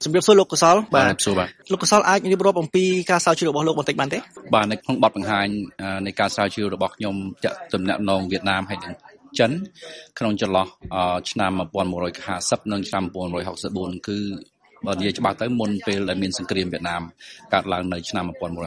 សម្រាប់សួរលោកកសលបាទលោកកសលអាចរៀបរាប់អំពីការស្រាវជ្រាវរបស់លោកបន្តិចបានទេបាទនៅក្នុងបទបង្ហាញនៃការស្រាវជ្រាវរបស់ខ្ញុំទាក់ទំនាក់ទំនងវៀតណាមហើយនិងចិនក្នុងចន្លោះឆ្នាំ1950និងឆ្នាំ1964គឺបើនិយាយច្បាស់ទៅមុនពេលដែលមានសង្គ្រាមវៀតណាមកើតឡើងនៅឆ្នាំ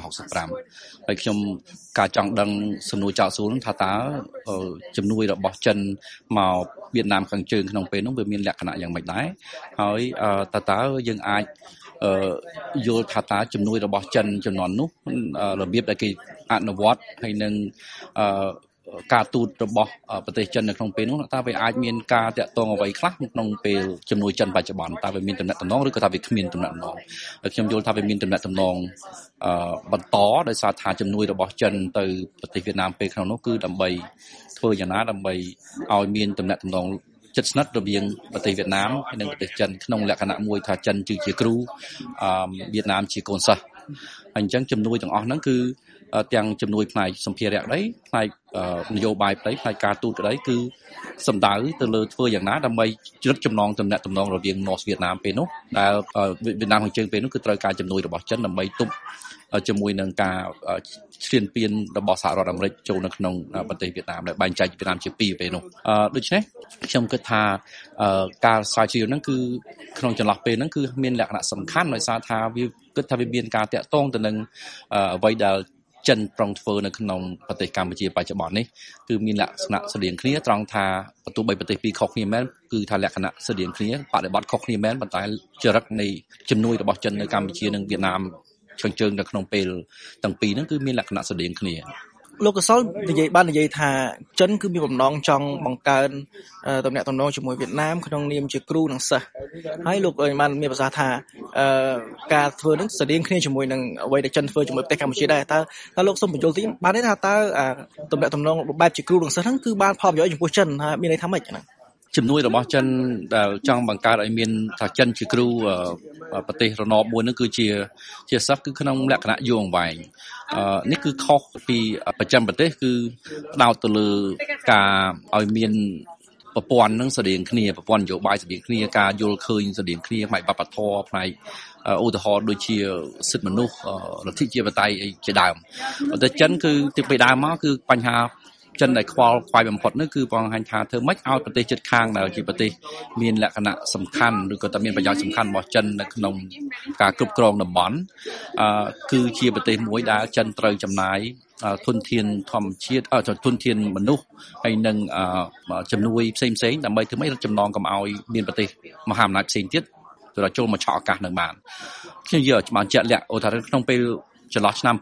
1965ហើយខ្ញុំការចង់ដឹងសំណួរចោទសួរថាតើជំនួយរបស់ចិនមកវៀតណាមខាងជើងក្នុងពេលនោះវាមានលក្ខណៈយ៉ាងម៉េចដែរហើយតើយើងអាចយល់ថាតើជំនួយរបស់ចិនចំនួននោះរបៀបដែលគេអនុវត្តហើយនឹងការទូតរបស់ប្រទេសចិននៅក្នុងពេលនោះតើវាអាចមានការតាក់ទងអ្វីខ្លះក្នុងពេលជំនួយចិនបច្ចុប្បន្នតើវាមានទំនាក់ទំនងឬក៏ថាវាគ្មានទំនាក់ទំនងខ្ញុំយល់ថាវាមានទំនាក់ទំនងបន្តដោយសារថាជំនួយរបស់ចិនទៅប្រទេសវៀតណាមពេលក្នុងនោះគឺដើម្បីធ្វើយ៉ាងណាដើម្បីឲ្យមានទំនាក់ទំនងជិតស្និទ្ធរវាងប្រទេសវៀតណាមហើយនិងប្រទេសចិនក្នុងលក្ខណៈមួយថាចិនជាគ្រូវៀតណាមជាកូនសិស្សហើយអញ្ចឹងជំនួយទាំងអស់ហ្នឹងគឺទាំងជំនួយផ្នែកសម្ភារៈក្តីផ្នែកនយោបាយក្តីផ្នែកការទូតក្តីគឺសំដៅទៅលើធ្វើយ៉ាងណាដើម្បីជ្រឹតចំណងទំនាក់ទំនងរវាង North វៀតណាមពេលនោះដែលវៀតណាមខាងជើងពេលនោះគឺត្រូវការជំនួយរបស់ចិនដើម្បីទប់ជាមួយនឹងការឈ្លានពានរបស់សហរដ្ឋអាមេរិកចូលនៅក្នុងប្រទេសវៀតណាមដែលបែងចែកវៀតណាមជាពីរពេលនោះដូច្នេះខ្ញុំគិតថាការស្រាវជ្រាវហ្នឹងគឺក្នុងចន្លោះពេលហ្នឹងគឺមានលក្ខណៈសំខាន់ដោយសារថាវាគិតថាវាមានការតាក់ទងទៅនឹងអ្វីដែលចិនប្រងធ្វើនៅក្នុងប្រទេសកម្ពុជាបច្ចុប្បន្ននេះគឺមានលក្ខណៈស្រដៀងគ្នាត្រង់ថាបន្ទាប់បីប្រទេសពីរខុសគ្នាមែនគឺថាលក្ខណៈស្រដៀងគ្នាបដិបត្តិខុសគ្នាមែនប៉ុន្តែចរិតនៃជំនួយរបស់ចិននៅកម្ពុជានិងវៀតណាមខាងជើងនៅក្នុងពេលទាំងពីរហ្នឹងគឺមានលក្ខណៈស្រដៀងគ្នាលោកកសលនិយាយថាចិនគឺមានបំណងចង់បង្កើនទំនាក់ទំនងជាមួយវៀតណាមក្នុងនាមជាគ្រូនិងសិស្សហើយលោកបានមានប្រសាសន៍ថាការធ្វើនឹងស្រដៀងគ្នាជាមួយនឹងអ្វីដែលចិនធ្វើជាមួយប្រទេសកម្ពុជាដែរតើលោកសូមបញ្យល់ទីបានទេថាតើទំនាក់ទំនងបែបជាគ្រូនិងសិស្សហ្នឹងគឺបានផលប្រយោជន៍ចំពោះចិនហើយមានន័យថាម៉េចហ្នឹងជំនួយរបស់ចិនដែលចង់បង្កើតឲ្យមានថាចិនជាគ្រូប្រទេសរណបមួយហ្នឹងគឺជាសិស្សគឺក្នុងលក្ខណៈយូរអង្វែងនេះគឺខុសពីប្រចាំប្រទេសគឺផ្ដោតទៅលើការឲ្យមានប្រព័ន្ធនឹងស្រដៀងគ្នាប្រព័ន្ធនយោបាយស្រដៀងគ្នាការយល់ឃើញស្រដៀងគ្នាផ្នែកវប្បធម៌ផ្នែកឧទាហរណ៍ដូចជាសិទ្ធិមនុស្សលទ្ធិជាបតៃជាដើមតែចិនគឺទីពីដើមមកគឺបញ្ហាចិនដែលខ្វល់ខ្វាយបំផុតនោះគឺបង្ហាញថាធ្វើម៉េចឲ្យប្រទេសជិតខាងដែលជាប្រទេសមានលក្ខណៈសំខាន់ឬក៏តែមានប្រយោជន៍សំខាន់របស់ចិននៅក្នុងការគ្រប់គ្រងតំបន់គឺជាប្រទេសមួយដែលចិនត្រូវចំណាយធនធានធម្មជាតិធនធានមនុស្សហើយនឹងជំនួយផ្សេងដើម្បីធ្វើម៉េចរកចំណងកុំឲ្យមានប្រទេសមហាអំណាចផ្សេងទៀតចូលមកឆក់ឱកាសនៅបានខ្ញុំយកច្បាស់ជាក់លាក់អូថាក្នុងពេលចន្លោះឆ្នាំ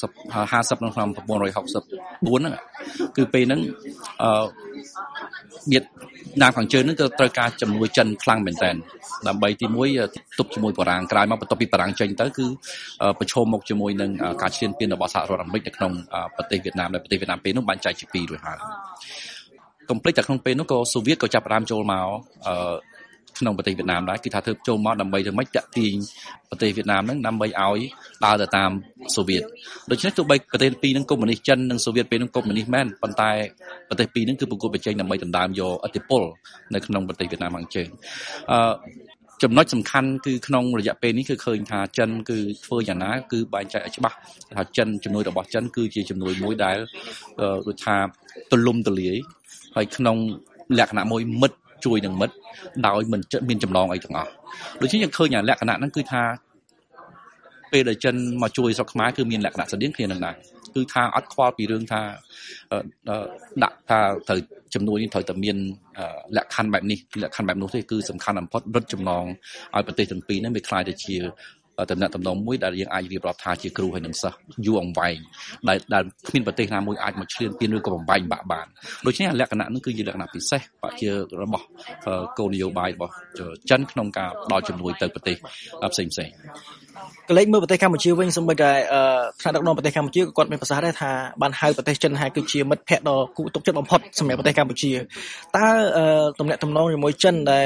1950និងឆ្នាំ1964ហ្នឹងគឺពេលហ្នឹងវៀតណាមខាងជើងហ្នឹងក៏ត្រូវការជំនួយចិនខ្លាំងមែនទែនដើម្បីទី1ទប់ជាមួយបារាំងក្រោយមកបន្ទាប់ពីបារាំងចេញទៅគឺប្រឈមមុខជាមួយនឹងការឈ្លានពានរបស់សហរដ្ឋអាមេរិកនៅក្នុងប្រទេសវៀតណាមដែលប្រទេសវៀតណាមពេលនោះបានចែកជាពីររួចហើយកុំភ្លេចតែក្នុងពេលនោះក៏សូវៀតក៏ចាប់ផ្ដើមចូលមកក្នុងប្រទេសវៀតណាមដែរគឺថាធ្វើចូលមកដើម្បីធ្វើម៉េចតាក់ទាញប្រទេសវៀតណាមហ្នឹងដើម្បីឲ្យដើរទៅតាមសូវៀតដូច្នេះទោះបីប្រទេសពីរហ្នឹងកុម្មុយនីសចិននិងសូវៀតពេលហ្នឹងកុម្មុយនីសមែនប៉ុន្តែប្រទេសពីរហ្នឹងគឺប្រកួតប្រជែងដើម្បីដណ្ដើមយកឥទ្ធិពលនៅក្នុងប្រទេសវៀតណាមខាងជើងចំណុចសំខាន់គឺក្នុងរយៈពេលនេះគឺឃើញថាចិនគឺធ្វើយ៉ាងណាគឺបែងចែកឲ្យច្បាស់ថាចិនជំនួយរបស់ចិនគឺជាជំនួយមួយដែលដូចថាទូលំទូលាយហើយក្នុងលក្ខណៈមួយមិត្តជួយនឹងមិត្តដោយមិនមានចំណងអីទាំងអស់ដូច្នេះយើងឃើញលក្ខណៈហ្នឹងគឺថាពេលដែលចិនមកជួយស្រុកខ្មែរគឺមានលក្ខណៈស្រដៀងគ្នានឹងដែរគឺថាអត់ខ្វល់ពីរឿងថាដាក់ថាត្រូវជំនួយនេះត្រូវតែមានលក្ខខណ្ឌបែបនេះលក្ខខណ្ឌបែបនោះទេគឺសំខាន់បំផុតរឹតចំណងឲ្យប្រទេសទាំងពីរហ្នឹងវាคล้ายទៅជាតំណែងតំណងមួយដែលយើងអាចរៀបរាប់ថាជាគ្រូហើយនឹងសិស្សយូរអង្វែងដែលគ្មានប្រទេសណាមួយអាចមកឈ្លានពានឬក៏បំបែកបាក់បានដូច្នេះលក្ខណៈនេះគឺជាលក្ខណៈពិសេសជារបស់គោលនយោបាយរបស់ចិនក្នុងការផ្ដល់ជំនួយទៅប្រទេសផ្សេងកលេចមើលប្រទេសកម្ពុជាវិញសូម្បីតែថ្នាក់ដឹកនាំប្រទេសកម្ពុជាក៏គាត់មានប្រសាសន៍ដែរថាបានហៅប្រទេសចិនថាគឺជាមិត្តភក្តិដ៏គួរទុកចិត្តបំផុតសម្រាប់ប្រទេសកម្ពុជាតើទំនាក់ទំនងជាមួយចិនដែល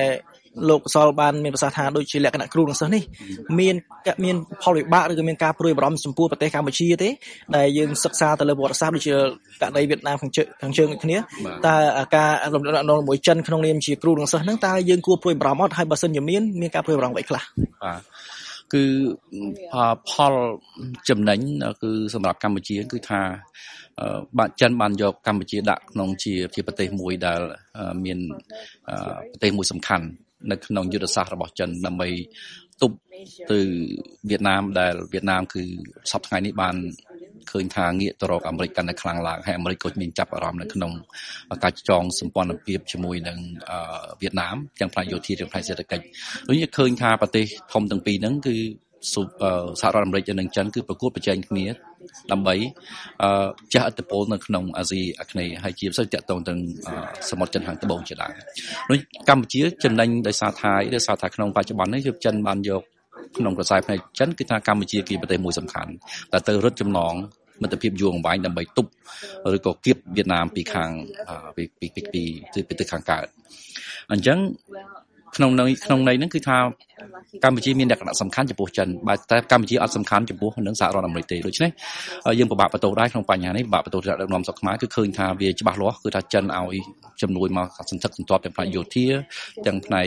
លោកសលបានមានប្រសាសន៍ថាដូចជាលក្ខណៈគ្រូនឹងសិស្សនេះមានផលវិបាកឬក៏មានការព្រួយបារម្ភចំពោះប្រទេសកម្ពុជាទេដែលយើងសិក្សាទៅលើប្រវត្តិសាស្ត្រដូចជាករណីវៀតណាមខាងជើងដូចគ្នាតើការរំលឹកដល់មួយចិនក្នុងនាមជាគ្រូនឹងសិស្សហ្នឹងតើយើងគួរព្រួយបារម្ភអត់ហើយបើសិនជាមានការព្រួយបារម្ភអ្វីខ្លះបាទគឺផលចំណេញគឺសម្រាប់កម្ពុជាគឺថាបាទចិនបានយកកម្ពុជាដាក់ក្នុងជាប្រទេសមួយដែលមានប្រទេសមួយសំខាន់នៅក្នុងយុទ្ធសាស្ត្ររបស់ចិនដើម្បីទប់ទៅវៀតណាមដែលវៀតណាមគឺសប្តាហ៍ថ្ងៃនេះបានឃើញថាងាកទៅរកអាមេរិកកាន់តែខ្លាំងឡើងហើយអាមេរិកក៏មានចាប់អារម្មណ៍នៅក្នុងការចងសម្ព័ន្ធភាពជាមួយនឹងវៀតណាមទាំងផ្នែកយោធាទាំងផ្នែកសេដ្ឋកិច្ចដូចនេះឃើញថាប្រទេសធំទាំងពីរហ្នឹងគឺសហរដ្ឋអាមេរិកនិងចិនគឺប្រកួតប្រជែងគ្នាដើម្បីជះឥទ្ធិពលនៅក្នុងអាស៊ីអាគ្នេយ៍ហើយជាពិសេសទាក់ទងទាំងសមុទ្រចិនខាងត្បូងជាដើមដូចកម្ពុជាចំណេញដោយសារថាក្នុងបច្ចុប្បន្ននេះចិនបានយកក្នុងខ្សែផ្នែកចិនគឺថាកម្ពុជាជាប្រទេសមួយសំខាន់ដែលទៅរឹតចំណងមិត្តភាពយូរអង្វែងដើម្បីទប់ឬក៏គៀបវៀតណាមពីខាងពីប្រទេសខាងកើតអញ្ចឹងក្នុងន័យហ្នឹងគឺថាកម្ពុជាមានលក្ខណៈសំខាន់ចំពោះចិនបើតែកម្ពុជាអត់សំខាន់ចំពោះនឹងសហរដ្ឋអាមេរិកទេដូច្នេះយើងពិបាកបន្ទោសដែរក្នុងបញ្ហានេះពិបាកបន្ទោសដឹកនាំស្រុកខ្មែរគឺឃើញថាវាច្បាស់លាស់គឺថាចិនឲ្យជំនួយមកសន្ធឹកសន្ធាប់ទាំងផ្នែកយោធាទាំងផ្នែក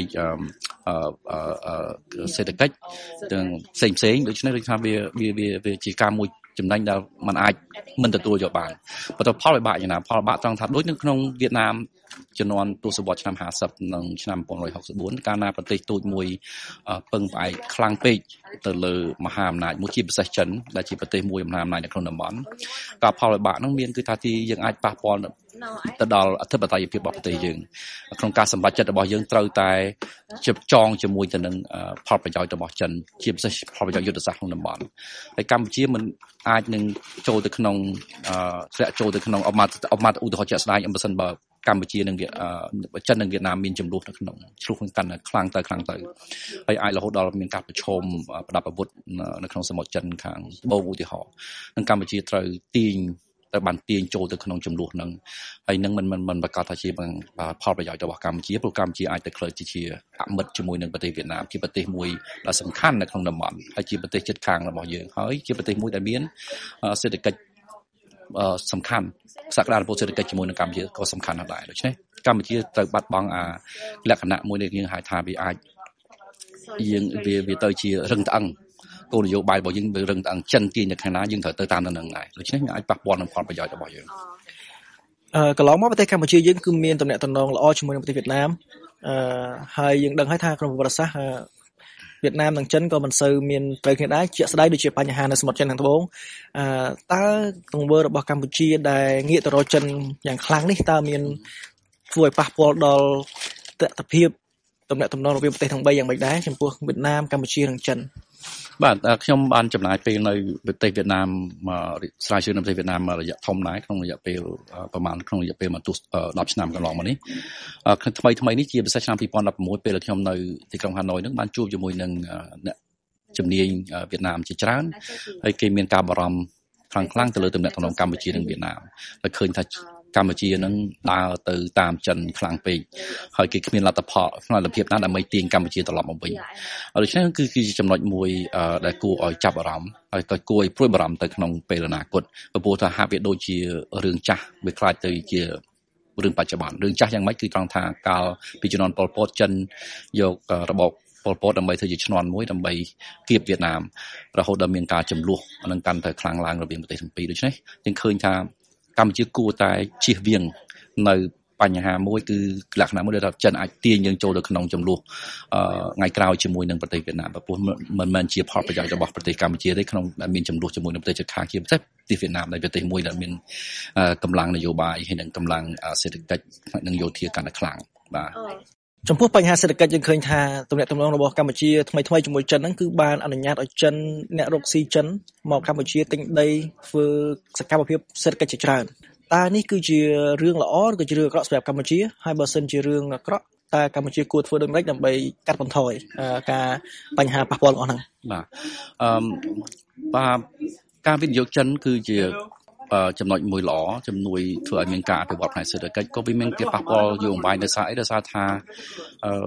សេដ្ឋកិច្ចទាំងផ្សេងដូច្នេះដូចថាវាជាការមួយចំណេញដែលมันអាចមិនទទួលយកបានប៉ុន្តែផលវិបាកយ៉ាងណាផលវិបាកត្រង់ថាដូចនៅក្នុងវៀតណាមជំនាន់ទសវត្សរ៍ឆ្នាំ50និងឆ្នាំ1964កាលណាប្រទេសទូចមួយពឹងផ្អែកខ្លាំងពេកទៅលើមហាអំណាចមួយជាពិសេសចិនដែលជាប្រទេសមួយមហាអំណាចនៅក្នុងតំបន់ការផលវិបាកហ្នឹងមានគឺថាទីយើងអាចប៉ះពាល់ទៅដល់អធិបតេយ្យភាពរបស់ប្រទេសយើងក្នុងការសម្រេចចិត្តរបស់យើងត្រូវតែចងជាមួយទៅនឹងផលប្រយោជន៍របស់ចិនជាពិសេសផលប្រយោជន៍យុទ្ធសាស្ត្រក្នុងតំបន់ហើយកម្ពុជាមិនអាចនឹងចូលទៅក្នុងធ្លាក់ចូលទៅក្នុងអមតឧទាហរណ៍ជាក់ស្ដែងបើមិនបើកម្ពុជានិងចិននិងវៀតណាមមានចំនួននៅក្នុងឆ្លោះកាន់តែខ្លាំងទៅហើយអាចរហូតដល់មានការប្រឈមប្រដាប់អាវុធនៅក្នុងសមុទ្រចិនខាងត្បូងឧទាហរណ៍និងកម្ពុជាត្រូវបានទាញចូលទៅក្នុងចំនួនហ្នឹងហើយនឹងមិនប្រកាសថាជាផលប្រយោជន៍របស់កម្ពុជាព្រោះកម្ពុជាអាចទៅក្លាយជាអមិត្តជាមួយនឹងប្រទេសវៀតណាមជាប្រទេសមួយដែលសំខាន់នៅក្នុងតំបន់ហើយជាប្រទេសជិតខាងរបស់យើងហើយជាប្រទេសមួយដែលមានសេដ្ឋកិច្ចសំខាន់សក្តានុពលសេដ្ឋកិច្ចជាមួយនឹងកម្ពុជាក៏សំខាន់ដែរដូច្នេះកម្ពុជាត្រូវបាត់បង់លក្ខណៈមួយដែលយើងហៅថាវាអាចយើងវាទៅជារឹងត្អឹងគោលនយោបាយរបស់យើងវារឹងត្អឹងចិនទាញនៅខាងណាយើងត្រូវទៅតាមនឹងដែរដូច្នេះវាអាចប៉ះពាល់នឹងផលប្រយោជន៍របស់យើងកន្លងមកប្រទេសកម្ពុជាយើងគឺមានទំនាក់ទំនងល្អជាមួយនឹងប្រទេសវៀតណាមហើយយើងដឹងហើយថាក្នុងប្រវត្តិសាស្ត្រវៀតណាមនិងចិនក៏មិនសូវមានត្រូវគ្នាដែរជាក់ស្ដែងដូចជាបញ្ហានៅសមុទ្រចិនខាងត្បូងតើទង្វើរបស់កម្ពុជាដែលងាកទៅរកចិនយ៉ាងខ្លាំងនេះតើមានធ្វើឲ្យប៉ះពាល់ដល់ទស្សនវិជ្ជាទំនាក់ទំនងរវាងប្រទេសទាំង3យ៉ាងម៉េចដែរចំពោះវៀតណាមកម្ពុជានិងចិនបាទខ្ញុំបានចំណាយពេលនៅប្រទេសវៀតណាមស្រាវជ្រាវនៅប្រទេសវៀតណាមរយៈធំដែរក្នុងរយៈពេលប្រហែលក្នុងរយៈពេល10ឆ្នាំកន្លងមកនេះថ្មីនេះជាពិសេសឆ្នាំ2016ពេលខ្ញុំនៅទីក្រុងហាណូយនឹងបានជួបជាមួយនឹងអ្នកជំនាញវៀតណាមជាច្រើនហើយគេមានការបារម្ភខ្លាំងទៅលើទំនាក់ទំនងកម្ពុជានិងវៀតណាមហើយឃើញថាកម្ពុជានឹងដើរទៅតាមចិនខ្លាំងពេកហើយគេគ្មានលទ្ធភាពណាដើម្បីទាញកម្ពុជាត្រឡប់មកវិញដូច្នេះគឺជាចំណុចមួយដែលគួរឲ្យចាប់អារម្មណ៍ហើយក៏គួរឲ្យព្រួយបារម្ភទៅក្នុងពេលអនាគតព្រោះថាហាក់វាដូចជារឿងចាស់វាខ្លាចទៅជារឿងបច្ចុប្បន្នរឿងចាស់យ៉ាងម៉េចគឺត្រង់ថាកាលពីជំនាន់ប៉ុលពតចិនយករបបប៉ុលពតដើម្បីធ្វើជាឈ្នន់មួយដើម្បីគៀបវៀតណាមរហូតដល់មានការចំនួននឹងកាន់តែខ្លាំងឡើងរវាងប្រទេសទាំងពីរដូច្នេះយើងឃើញថាកម្ពុជាគួរតែជៀសវាងនៅបញ្ហាមួយគឺលក្ខណៈមួយដែលចិនអាចទាញយើងចូលទៅក្នុងចំនួនថ្ងៃក្រោយជាមួយនឹងប្រទេសវៀតណាមព្រោះមិនមែនជាផលប្រយោជន៍របស់ប្រទេសកម្ពុជាទេក្នុងដែលមានចំនួនជាមួយនឹងប្រទេសជិតខាងជាពិសេសប្រទេសវៀតណាមដែលប្រទេសមួយដែលមានកម្លាំងនយោបាយហើយនិងកម្លាំងសេដ្ឋកិច្ចនិងយោធាកាន់តែខ្លាំងបាទចំពោះបញ្ហាសេដ្ឋកិច្ចយើងឃើញថាទំនាក់ទំនងរបស់កម្ពុជាថ្មីជាមួយចិនហ្នឹងគឺបានអនុញ្ញាតឲ្យចិនអ្នករកស៊ីចិនមកកម្ពុជាទិញដីធ្វើសកម្មភាពសេដ្ឋកិច្ចជាច្រើនតើនេះគឺជារឿងល្អឬក៏ជារឿងអាក្រក់សម្រាប់កម្ពុជាហើយបើសិនជារឿងអាក្រក់តើកម្ពុជាគួរធ្វើដូចម្តេចដើម្បីកាត់បន្ថយការបញ្ហាប៉ះពាល់របស់ហ្នឹងបាទការវិនិយោគចិនគឺជាចំណុចមួយល្អជំនួយធ្វើឲ្យមានការអភិវឌ្ឍផ្នែកសេដ្ឋកិច្ចក៏វាមានការប៉ះពាល់យូរអង្វែងដោយសារថា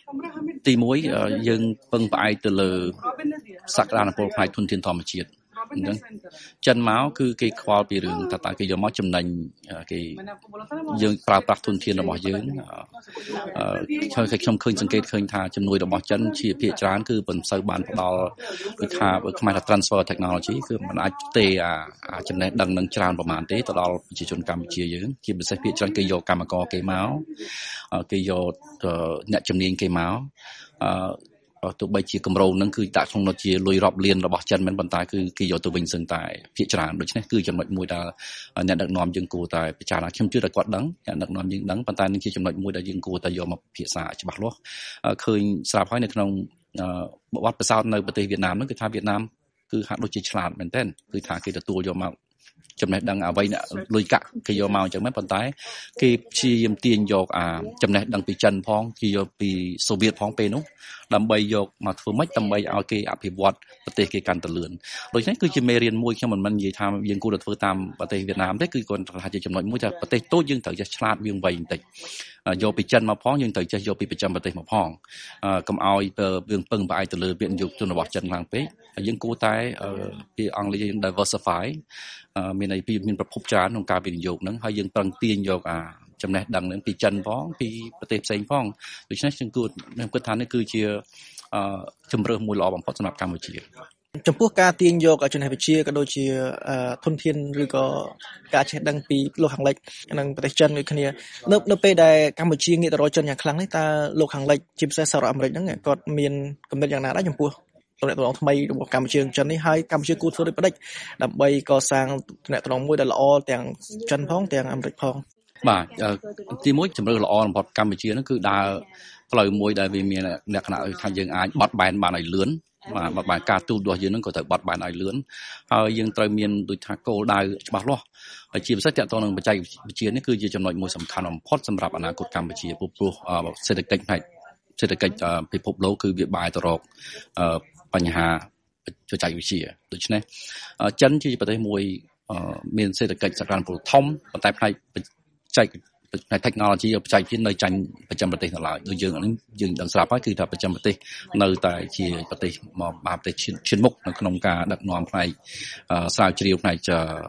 ទីមួយយើងពឹងផ្អែកទៅលើសក្តានុពលផ្នែកធនធានធម្មជាតិអញ្ចឹងចិនមកគឺគេខ្វល់ពីរឿងថាតើគេយកមកចំណេញគេយើងប្រើប្រាស់ធនធានរបស់យើងហើយខ្ញុំឃើញសង្កេតឃើញថាជំនួយរបស់ចិនជាភាគច្រើនគឺមិនសូវបានផ្ដល់គឺថាខ្មែរថា transfer technology គឺមិនអាចទេអាចំណេះដឹងនឹងច្រើនប្រហែលទេទៅដល់ប្រជាជនកម្ពុជាយើងជាពិសេសភាគច្រើនគេយកកម្មករគេមកគេយកអ្នកជំនាញគេមកទោះបីជាគម្រោងហ្នឹងគឺដាក់ក្នុងនោះជាលុយរាប់លានរបស់ចិនមិនប៉ុន្តែគឺគេយកទៅវិញសឹងតែភាគច្រើនដូច្នេះគឺចំណុចមួយដែលអ្នកដឹកនាំយើងគួរតែពិចារណាខ្ញុំជឿថាគាត់ដឹងអ្នកដឹកនាំយើងដឹងប៉ុន្តែនឹងជាចំណុចមួយដែលយើងគួរតែយកមកពិភាក្សាច្បាស់លាស់ឃើញស្រាប់ហើយនៅក្នុងបទពិសោធន៍នៅប្រទេសវៀតណាមហ្នឹងគឺថាវៀតណាមគឺហាក់ដូចជាឆ្លាតមែនទែនគឺថាគេទទួលយកមកចំណេះដឹងអ្វីអ្នកលុយកាក់គេយកមកអញ្ចឹងមែនប៉ុន្តែគេព្យាយាមទាញយកចំណេះដឹងពីចិនផងគេយកពីសូវៀតផងពេលនោះដើម្បីយកមកធ្វើម៉េចដើម្បីឲ្យគេអភិវឌ្ឍប្រទេសគេកាន់តែលឿនដូច្នេះគឺជាមេរៀនមួយខ្ញុំមិននិយាយថាយើងគួរតែធ្វើតាមប្រទេសវៀតណាមទេគឺគាត់ថាជាចំណុចមួយថាប្រទេសតូចយើងត្រូវចេះឆ្លាតវាងវៃបន្តិចយកពីចិនមកផងយើងត្រូវចេះយកពីប្រចាំប្រទេសមកផងកុំឲ្យយើងពឹងផ្អែកទៅលើវិនិយោគទុនរបស់ចិនខ្លាំងពេកយើងគួរតែពីអង់គ្លេសយើង diversify មានន័យពីមានប្រភពច្រើនក្នុងការវិនិយោគហ្នឹងហើយយើងប្រឹងទាញយកចំណេះដឹងហ្នឹងពីចិនផងពីប្រទេសផ្សេងផងដូច្នេះខ្ញុំគិតថានេះគឺជាជំរើសមួយល្អបំផុតសម្រាប់កម្ពុជាចំពោះការទាញយកចំណេះវិជ្ជាក៏ដូចជាធនធានឬក៏ការចេះដឹងពីលោកខាងលិចនិងប្រទេសចិនដូចគ្នានៅពេលដែលកម្ពុជាងាកទៅរកចិនយ៉ាងខ្លាំងនេះតើលោកខាងលិចជាពិសេសសហរដ្ឋអាមេរិកហ្នឹងគាត់មានគំនិតយ៉ាងណាដែរចំពោះទំនាក់ទំនងថ្មីរបស់កម្ពុជានិងចិននេះហើយកម្ពុជាគួរធ្វើដូចម្តេចដើម្បីកសាងទំនាក់ទំនងមួយដែលល្អទាំងចិនផងទាំងអាមេរិកផងបាទទីមួយជំរឿនល្អបំផុតកម្ពុជាហ្នឹងគឺដើរផ្លូវមួយដែលវាមានលក្ខណៈថាយើងអាចបត់បែនបានឲ្យលឿនបាទបានការទូតរបស់យើងហ្នឹងក៏ត្រូវបត់បែនឲ្យលឿនហើយយើងត្រូវមានដូចថាគោលដៅច្បាស់លាស់ហើយជាពិសេសតទៅនឹងបច្ចេកវិទ្យានេះគឺជាចំណុចមួយសំខាន់បំផុតសម្រាប់អនាគតកម្ពុជាព្រោះសេដ្ឋកិច្ចពិភពលោកគឺវាបែរទៅរកបញ្ហាបច្ចេកវិទ្យាដូច្នេះចិនជាប្រទេសមួយមានសេដ្ឋកិច្ចសក្តានុពលធំប៉ុន្តែផ្នែកបច្ចេក technology បច្ចេកវិទ្យានៅចាញ់ប្រចាំប្រទេសនៅឡើយដូចយើងដឹងស្រាប់ហើយគឺថាប្រចាំប្រទេសនៅតែជាប្រទេសមកប្រទេសឈានមុខនៅក្នុងការដឹកនាំផ្នែកស្រាវជ្រាវផ្នែក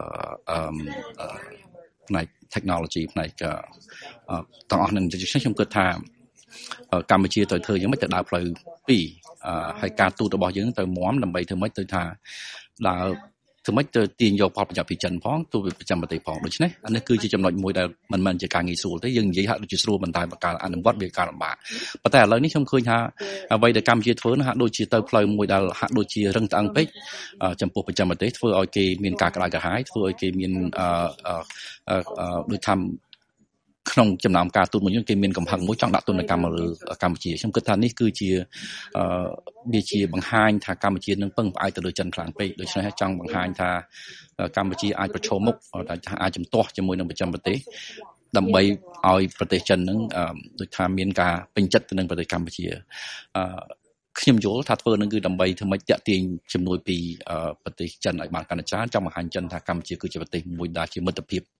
technology ផ្នែកទាំងអស់នឹងខ្ញុំគិតថាកម្ពុជាត្រូវធ្វើយ៉ាងម៉េចទៅដើរផ្លូវពីរហើយការទូតរបស់យើងត្រូវមាំដើម្បីធ្វើម៉េចទៅថាដើរធ្វើម៉េចទៅទាញយកផលប្រយោជន៍ពីចិនផងទូប្រចាំប្រទេសផងដូច្នេះអានេះគឺជាចំណុចមួយដែលមិនមែនជាការងាយស្រួលទេយើងនិយាយហាក់ដូចជាស្រួលប៉ុន្តែបើការអនុវត្តវាការលំបាកប៉ុន្តែឥឡូវនេះខ្ញុំឃើញថាអ្វីដែលកម្ពុជាធ្វើហាក់ដូចជាទៅផ្លូវមួយដែលហាក់ដូចជារឹងត្អឹងពេកចំពោះប្រចាំប្រទេសធ្វើឲ្យគេមានការក្តៅក្រហាយធ្វើឲ្យគេមានដូចថាក្នុងចំណោមការទូតមួយគេមានកំហឹងមួយចង់ដាក់ទណ្ឌកម្មលើកម្ពុជាខ្ញុំគិតថានេះគឺជាវាជាបង្ហាញថាកម្ពុជានឹងពឹងផ្អែកទៅលើចិនខ្លាំងពេកដូច្នេះចង់បង្ហាញថាកម្ពុជាអាចប្រឈមមុខអាចជំទាស់ជាមួយនឹងប្រចាំប្រទេសដើម្បីឲ្យប្រទេសចិននឹងដូចថាមានការពេញចិត្តទៅនឹងប្រទេសកម្ពុជាខ្ញុំយល់ថាធ្វើនឹងគឺដើម្បីធ្វើម៉េចតាក់ទាញជំនួយពីប្រទេសចិនឲ្យបានកាន់តែច្រើនចង់បង្ហាញចិនថាកម្ពុជាគឺជាប្រទេសមួយដែលជាមិត្តភាព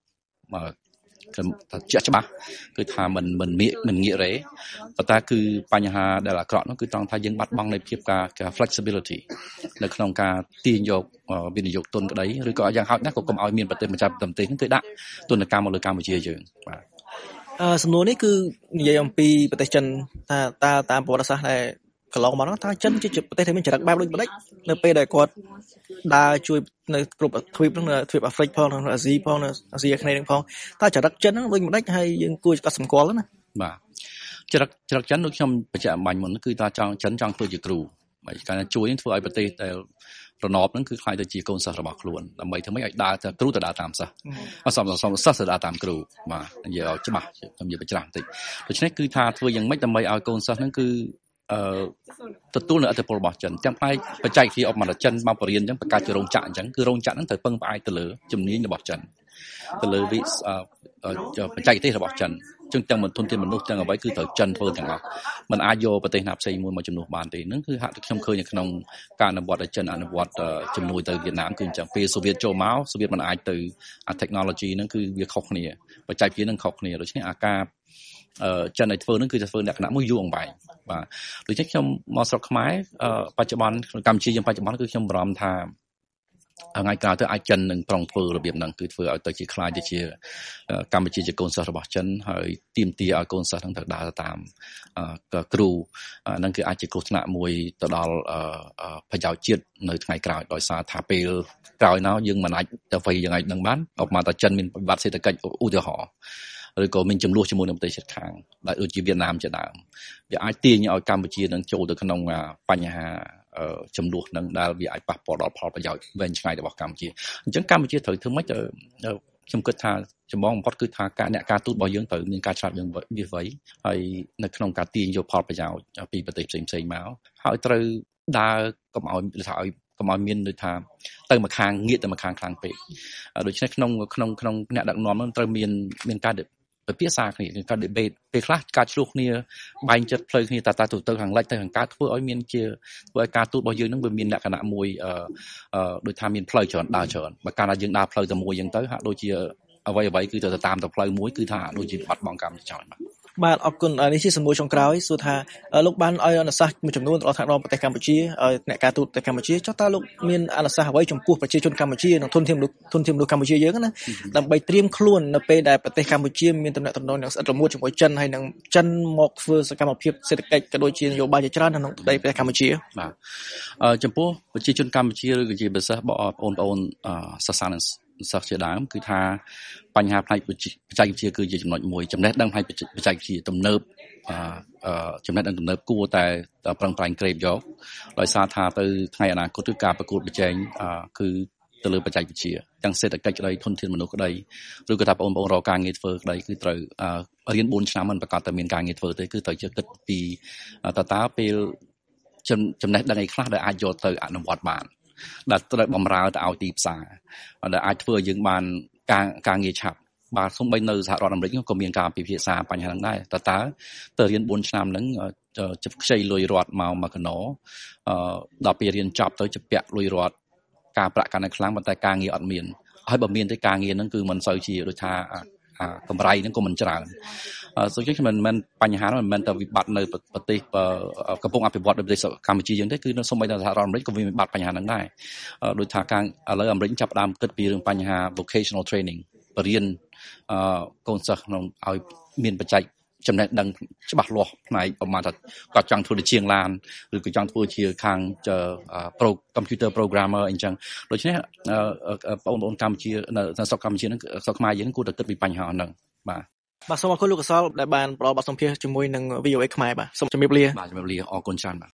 ជាក់ច្បាស់គឺថាមិនងាករេប៉ុន្តែគឺបញ្ហាដែលអាក្រក់នោះគឺត្រង់ថាយើងបាត់បង់នៃភាពការ flexibility នៅក្នុងការទាញយកវិនិយោគទុនក្តីឬក៏យ៉ាងហោចណាស់ក៏កុំឲ្យមានប្រទេសម្ចាស់ប្រទេសហ្នឹងគឺដាក់ទុនកម្មមកលើកម្ពុជាយើងបាទសំណួរនេះគឺនិយាយអំពីប្រទេសចិនថាតើតាមប្រវត្តិសាស្ត្រដែលកន្លងមកនោះតើចិនជាប្រទេសដែលមានចរិតបែបដូចម្ដេចនៅពេលដែលគាត់ដើរជួយនៅគ្រប់ទ្វីបនោះនៅទ្វីបអាហ្វ្រិកផងនៅអាស៊ីផងនៅអាស៊ីអាគ្នេយ៍នឹងផងតើចរិតចិនហ្នឹងដូចម្ដេចហើយយើងគួរកត់សម្គាល់ណាបាទចរិតចិនដូចខ្ញុំបញ្ជាក់អំបញ្ញមុនគឺថាចិនចង់ធ្វើជាគ្រូហើយការជួយនឹងធ្វើឲ្យប្រទេសដែលរណបហ្នឹងគឺខ្លាយទៅជាកូនសិស្សរបស់ខ្លួនដើម្បីធ្វើម៉េចឲ្យដើរទៅគ្រូទៅដើរតាមសិស្សសិស្សទៅដើរតាមគ្រូបាទនិយាយឲ្យច្បាស់ខ្ញុំនិយាយបញ្ច្រាស់បន្តិចដូច្នេះគឺថាធ្វើយ៉ាងម៉េចដើម្បីឲ្យកូនសិស្សហ្នឹងគឺទទួលនៅឥទ្ធិពលរបស់ចិនទាំងផ្នែកបច្ចេកវិទ្យាអបមកចិនមកបរៀនអញ្ចឹងបង្កើតជារោងចក្រអញ្ចឹងគឺរោងចក្រហ្នឹងត្រូវពឹងផ្អែកទៅលើជំនាញរបស់ចិនទៅលើបច្ចេកទេសរបស់ចិនចឹងទាំងធនធានមនុស្សទាំងអ្វីគឺត្រូវចិនធ្វើទាំងអស់มันអាចយកប្រទេសណាផ្សេងមួយមកជំនួសបានទេហ្នឹងគឺហាក់ខ្ញុំឃើញនៅក្នុងការអនុវត្តឲ្យចិនអនុវត្តជំនួយទៅវៀតណាមគឺអញ្ចឹងពេលសូវៀតចូលមកសូវៀតมันអាចទៅtechnology ហ្នឹងគឺវាខុសគ្នាបច្ចេកវិទ្យាហ្នឹងខុសគ្នាដូច្នេះអាការចិនឲ្យធ្វើនឹងគឺធ្វើលក្ខណៈមួយយូរអង្វែងបាទដូច្នេះខ្ញុំមកស្រុកខ្មែរបច្ចុប្បន្នកម្ពុជាយើងបច្ចុប្បន្នគឺខ្ញុំបារម្ភថាថ្ងៃក្រោយទៅអាចចិននឹងប្រុងធ្វើរបៀបហ្នឹងគឺធ្វើឲ្យទៅជាខ្លាចទៅជាកម្ពុជាជាកូនសិស្សរបស់ចិនហើយទាមទារឲ្យកូនសិស្សហ្នឹងត្រូវដើរតាមគ្រូហ្នឹងគឺអាចជាគ្រោះថ្នាក់មួយទៅដល់ប្រយោជន៍ជាតិនៅថ្ងៃក្រោយដោយសារថាពេលក្រោយនោះយើងមិនអាចទៅអ្វីយ៉ាងណានឹងបានអបមកតែចិនមានវិបត្តិសេដ្ឋកិច្ចឧទាហរណ៍ឬក៏មានចំនួនជាមួយនឹងប្រទេសជិតខាងដូចជាវៀតណាមជាដើមវាអាចទាញឲ្យកម្ពុជានឹងចូលទៅក្នុងបញ្ហាចំនួននឹងដែលវាអាចប៉ះពាល់ដល់ផលប្រយោជន៍វែងឆ្ងាយរបស់កម្ពុជាអញ្ចឹងកម្ពុជាត្រូវធ្វើម៉េចខ្ញុំគិតថាចម្បងបំផុតគឺថាអ្នកការទូតរបស់យើងត្រូវមានការឆ្លាតវៃហើយនៅក្នុងការទាញយកផលប្រយោជន៍ពីប្រទេសផ្សេងៗមកហើយត្រូវដើរកុំឲ្យមានដូចថាទៅមកខាងងាកទៅមកខាងខ្លាំងពេកដូច្នេះក្នុងអ្នកដឹកនាំនឹងត្រូវមានការពិភាក្សាគ្នាការ debate ពេលខ្លះការឆ្លោះគ្នាបែងចិត្តផ្លូវគ្នាទៅខាងលិចទៅខាងកើតធ្វើឲ្យការទូតរបស់យើងនឹងវាមានលក្ខណៈមួយដូចថាមានផ្លូវច្រើនដើរច្រើនបើកាលណាយើងដើរផ្លូវតែមួយអញ្ចឹងទៅហាក់ដូចជាអ្វីគឺទៅតាមតែផ្លូវមួយគឺថាដូចជាបាត់បង់កម្មចោលបាទអរគុណនេះជាសំណួរចុងក្រោយសួរថាលោកបានឲ្យអនុសាសន៍មួយចំនួនដល់ថ្នាក់រដ្ឋប្រទេសកម្ពុជាឲ្យអ្នកការទូតប្រទេសកម្ពុជាចុះតើលោកមានអនុសាសន៍អ្វីចំពោះប្រជាជនកម្ពុជានិងធនធានមនុស្សកម្ពុជាយើងណាដើម្បីត្រៀមខ្លួននៅពេលដែលប្រទេសកម្ពុជាមានទំនាក់ទំនងយ៉ាងស្អិតរមួតជាមួយចិនហើយនឹងចិនមកធ្វើសកម្មភាពសេដ្ឋកិច្ចក៏ដូចជានយោបាយជាច្រើននៅក្នុងប្រទេសកម្ពុជាបាទចំពោះប្រជាជនកម្ពុជាឬក៏ជាពិសេសបងប្អូនសាសនាសិស្សជាដើមគឺថាបញ្ហាផ្នែកបច្ចេកវិទ្យាគឺជាចំណុចមួយចំណេះដឹងផ្នែកបច្ចេកវិទ្យាទំនើបចំណេះដឹងទំនើបគួរតែប្រឹងប្រែងក្រេបយកដោយសារថាទៅថ្ងៃអនាគតគឺការប្រកួតប្រជែងគឺទៅលើបច្ចេកវិទ្យាទាំងសេដ្ឋកិច្ចក្តីធនធានមនុស្សក្តីឬក៏ថាបងប្អូនរកការងារធ្វើក្តីគឺត្រូវរៀន4ឆ្នាំមិនប្រកាសតែមានការងារធ្វើទេគឺត្រូវជឿគិតពីតើពេលចំណេះដឹងអីខ្លះដែលអាចយកទៅអនុវត្តបានដែលត្រូវបំរើទៅឲ្យទីផ្សារដែលអាចធ្វើឲ្យយើងបានការងារឆាប់បាទសូម្បីនៅសហរដ្ឋអាមេរិកក៏មានការពិភាក្សាបញ្ហាហ្នឹងដែរតើទៅរៀន4ឆ្នាំហ្នឹងខ្ចីលុយរត់មកកណោដល់ពេលរៀនចប់ទៅជាពាក់លុយរត់ការប្រាក់កាន់តែខ្លាំងប៉ុន្តែការងារអត់មានហើយបើមានទេការងារហ្នឹងគឺមិនសូវជាដូចថាកម្រៃហ្នឹងក៏មិនច្រើនសូមមិនមែនបញ្ហាហ្នឹងមិនមែនតែវិបត្តិនៅប្រទេសកំពុងអភិវឌ្ឍនៅប្រទេសកម្ពុជាយើងទេគឺនៅសូម្បីតែសហរដ្ឋអាមេរិកក៏មានវិបត្តិបញ្ហាហ្នឹងដែរដូចថាឥឡូវអាមេរិកចាប់ផ្ដើមគិតពីរឿងបញ្ហា vocational training បរៀនកូនសិស្សក្នុងឲ្យមានបច្ចេកចំណេះដឹងច្បាស់លាស់ផ្នែកប្រហែលថាគាត់ចង់ធ្វើជាជាងឡានឬក៏ចង់ធ្វើជាខាងcomputer programmer អញ្ចឹងដូច្នេះបងប្អូនកម្ពុជានៅស្រុកកម្ពុជាហ្នឹងស្រុកខ្មែរយើងគួរតែគិតពីបញ្ហាហ្នឹងបាទសូមអរគុណលោកកសលដែលបានផ្ដល់បទសម្ភាសន៍ជាមួយនឹង VOA ខ្មែរបាទសូមជម្រាបលាបាទជម្រាបលាអរគុណច្រើនបាទ